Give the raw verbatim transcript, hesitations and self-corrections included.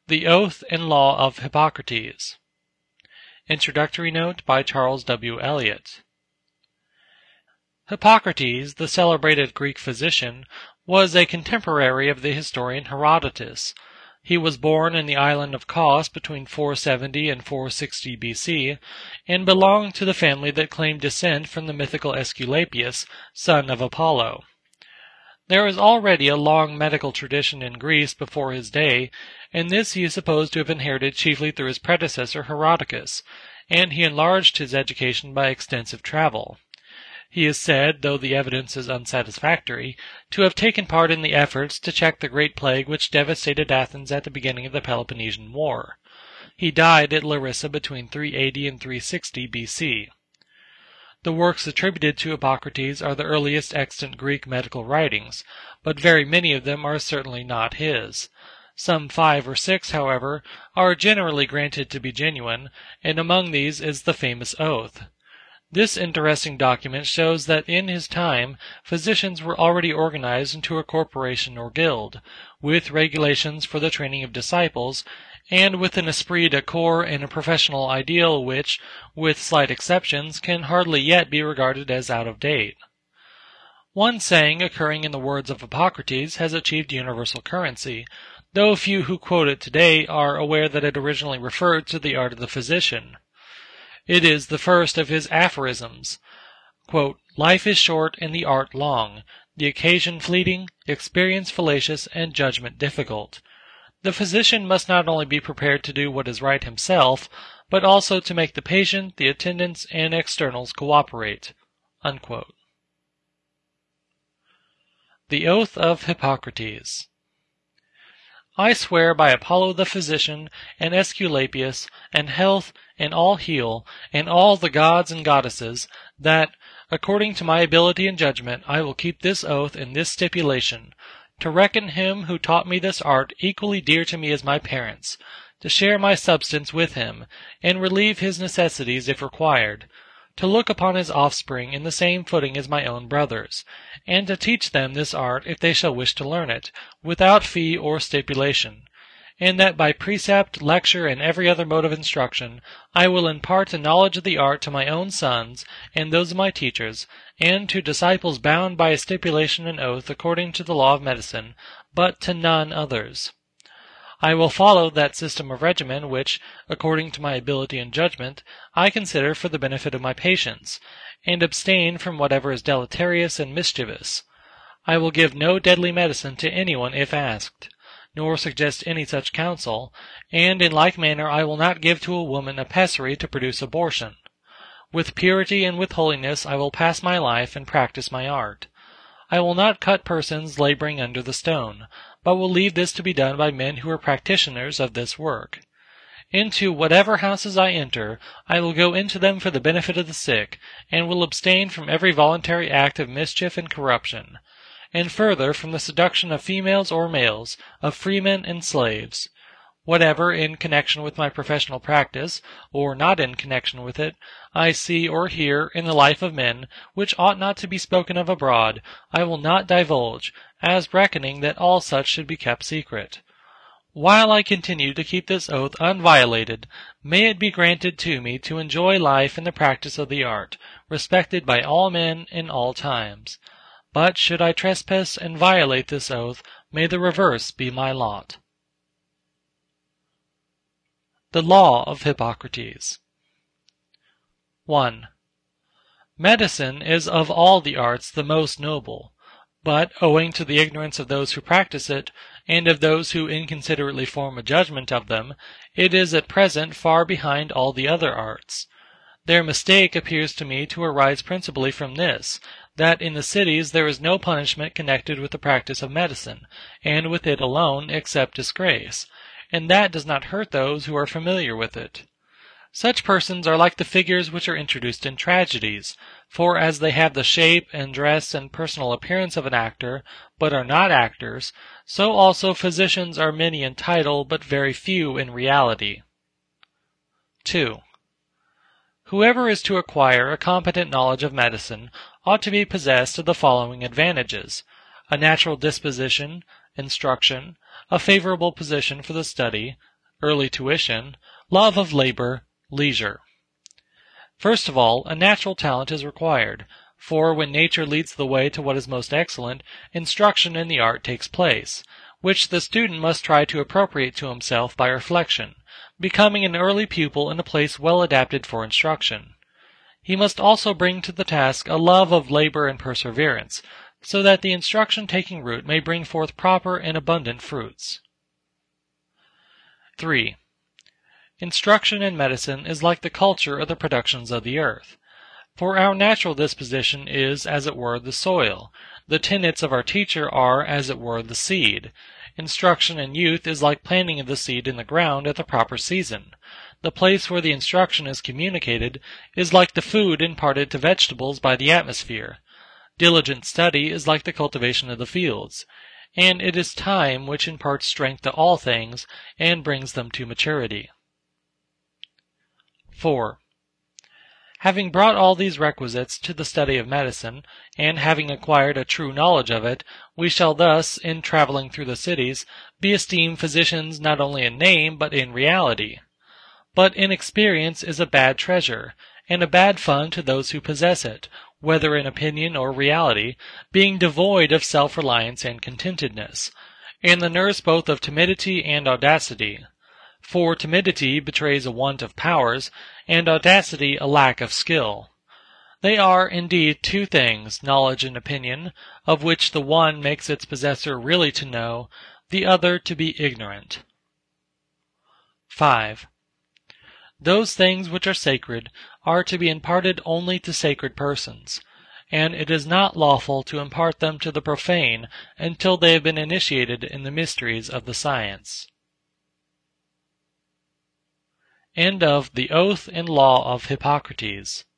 The Oath and Law of Hippocrates. Introductory Note by Charles W. Eliot. Hippocrates, the celebrated Greek physician, was a contemporary of the historian Herodotus. He was born in the island of Kos between four seventy and four sixty B C, and belonged to the family that claimed descent from the mythical Aesculapius, son of Apollo. There was already a long medical tradition in Greece before his day, and this he is supposed to have inherited chiefly through his predecessor Herodicus, and he enlarged his education by extensive travel. He is said, though the evidence is unsatisfactory, to have taken part in the efforts to check the great plague which devastated Athens at the beginning of the Peloponnesian War. He died at Larissa between three eighty and three sixty B C. The works attributed to Hippocrates are the earliest extant Greek medical writings, but very many of them are certainly not his. Some five or six, however, are generally granted to be genuine, and among these is the famous Oath. This interesting document shows that in his time physicians were already organized into a corporation or guild, with regulations for the training of disciples, and with an esprit de corps and a professional ideal which, with slight exceptions, can hardly yet be regarded as out of date. One saying occurring in the words of Hippocrates has achieved universal currency, though few who quote it today are aware that it originally referred to the art of the physician. It is the first of his aphorisms. Quote, "Life is short and the art long, the occasion fleeting, experience fallacious, and judgment difficult. The physician must not only be prepared to do what is right himself, but also to make the patient, the attendants, and externals cooperate." Unquote. The Oath of Hippocrates. I swear by Apollo the physician, and Aesculapius, and health, and all heal, and all the gods and goddesses, that, according to my ability and judgment, I will keep this oath and this stipulation, to reckon him who taught me this art equally dear to me as my parents, to share my substance with him, and relieve his necessities if required, to look upon his offspring in the same footing as my own brothers, and to teach them this art if they shall wish to learn it, without fee or stipulation, and that by precept, lecture, and every other mode of instruction, I will impart a knowledge of the art to my own sons, and those of my teachers, and to disciples bound by a stipulation and oath according to the law of medicine, but to none others. I will follow that system of regimen which, according to my ability and judgment, I consider for the benefit of my patients, and abstain from whatever is deleterious and mischievous. I will give no deadly medicine to anyone if asked, nor suggest any such counsel, and in like manner I will not give to a woman a pessary to produce abortion. With purity and with holiness I will pass my life and practice my art. I will not cut persons laboring under the stone, but will leave this to be done by men who are practitioners of this work. Into whatever houses I enter, I will go into them for the benefit of the sick, and will abstain from every voluntary act of mischief and corruption, and further from the seduction of females or males, of freemen and slaves. Whatever, in connection with my professional practice, or not in connection with it, I see or hear in the life of men, which ought not to be spoken of abroad, I will not divulge, as reckoning that all such should be kept secret. While I continue to keep this oath unviolated, may it be granted to me to enjoy life in the practice of the art, respected by all men in all times. But should I trespass and violate this oath, may the reverse be my lot. The Law of Hippocrates. one. Medicine is of all the arts the most noble, but, owing to the ignorance of those who practice it, and of those who inconsiderately form a judgment of them, it is at present far behind all the other arts. Their mistake appears to me to arise principally from this, that in the cities there is no punishment connected with the practice of medicine, and with it alone, except disgrace, and that does not hurt those who are familiar with it. Such persons are like the figures which are introduced in tragedies, for as they have the shape and dress and personal appearance of an actor, but are not actors, so also physicians are many in title, but very few in reality. two. Whoever is to acquire a competent knowledge of medicine ought to be possessed of the following advantages: a natural disposition, instruction, a favorable position for the study, early tuition, love of labor, leisure. First of all, a natural talent is required, for when nature leads the way to what is most excellent, instruction in the art takes place, which the student must try to appropriate to himself by reflection, becoming an early pupil in a place well adapted for instruction. He must also bring to the task a love of labor and perseverance, so that the instruction taking root may bring forth proper and abundant fruits. three. Instruction in medicine is like the culture of the productions of the earth. For our natural disposition is, as it were, the soil. The tenets of our teacher are, as it were, the seed. Instruction in youth is like planting of the seed in the ground at the proper season. The place where the instruction is communicated is like the food imparted to vegetables by the atmosphere. Diligent study is like the cultivation of the fields. And it is time which imparts strength to all things and brings them to maturity. four. Having brought all these requisites to the study of medicine, and having acquired a true knowledge of it, we shall thus, in travelling through the cities, be esteemed physicians not only in name but in reality. But inexperience is a bad treasure, and a bad fund to those who possess it, whether in opinion or reality, being devoid of self-reliance and contentedness, and the nurse both of timidity and audacity. For timidity betrays a want of powers, and audacity a lack of skill. They are, indeed, two things, knowledge and opinion, of which the one makes its possessor really to know, the other to be ignorant. five. Those things which are sacred are to be imparted only to sacred persons, and it is not lawful to impart them to the profane until they have been initiated in the mysteries of the science. End of The Oath and Law of Hippocrates.